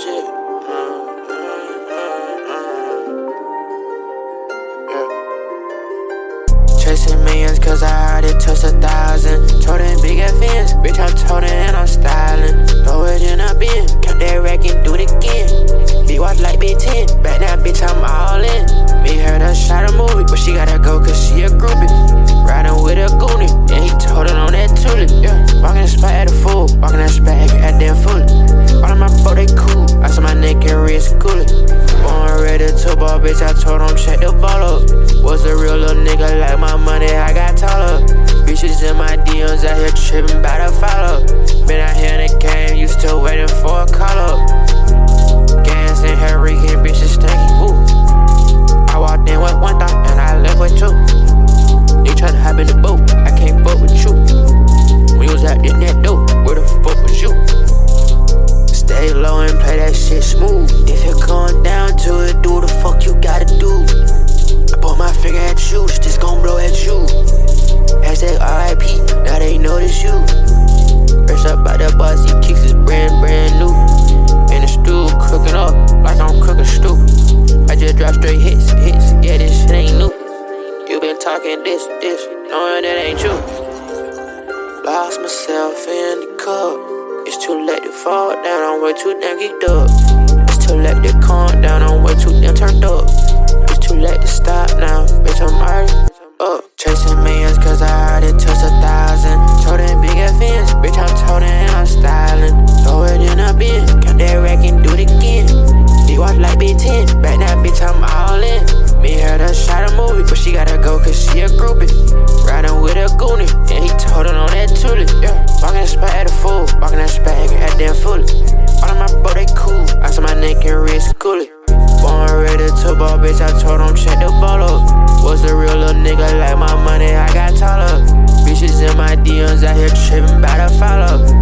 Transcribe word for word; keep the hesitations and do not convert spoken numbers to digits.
shit. Mm, mm, mm, mm. Yeah. Chasing millions cause I already touched a thousand. Told them big fans, bitch I'm toting and I'm styling. Throw it in a bin, count that rack and do it again. Big watch like Big Ten, back now bitch I'm all in. Me heard her shot a movie, but she gotta go cause she a groupie. Riding with a goonie, and he told her on that tulip. Yeah. Walking the spot at a fool, walking that spot at damn fully. All of my bro they cool, I saw my neck and wrist coolie. Born ready to ball, bitch I told him check the ball up. Was a real little nigga like my money, I got taller. Bitches in my D Ms out here tripping by the follow. Been out here in the game, used to waiting for a call up. Gas and hair reeking, bitches stinky, ooh. I walked in with one thought and I left with two. They tryna hop in the boat, I can't fuck with you. When you was out in that dope, where the fuck was you? Stay low and play that shit smooth. If you're going down to it, do the fuck you gotta do. I put my finger at you, just gon' blow at you. Hashtag R I P, now they know this you. Fresh up by the boss, he kicks his brand, brand new. In the stew, cooking up like I'm cooking stew. I just drop straight hits, hits, yeah this shit ain't new. You been talking this, this, knowing that ain't you. Lost myself in the cup. It's too late to fall down, I'm way too damn geeked up. It's too late to calm down, I'm way too damn turned up. It's too late to stop now, bitch I'm already up. Chasing millions cause I already touched a thousand. Told them big fans, bitch I'm toting and I'm styling. Throw it in a bin, count that rack and do it again. Big watch like Big Ten, back now bitch I'm all in. Me heard her shot a movie, but she gotta go cause she a groupie. Riding with a goonie, and he told her on that tulip. Yeah. Walking the spot at a fool, walking that spot at damn fully. All of my bro they cool, I saw my neck and wrist coolie. Born ready to ball, bitch I told him check the ball up. Was a real little nigga like my money, I got taller. Bitches in my D Ms out here tripping by the follow.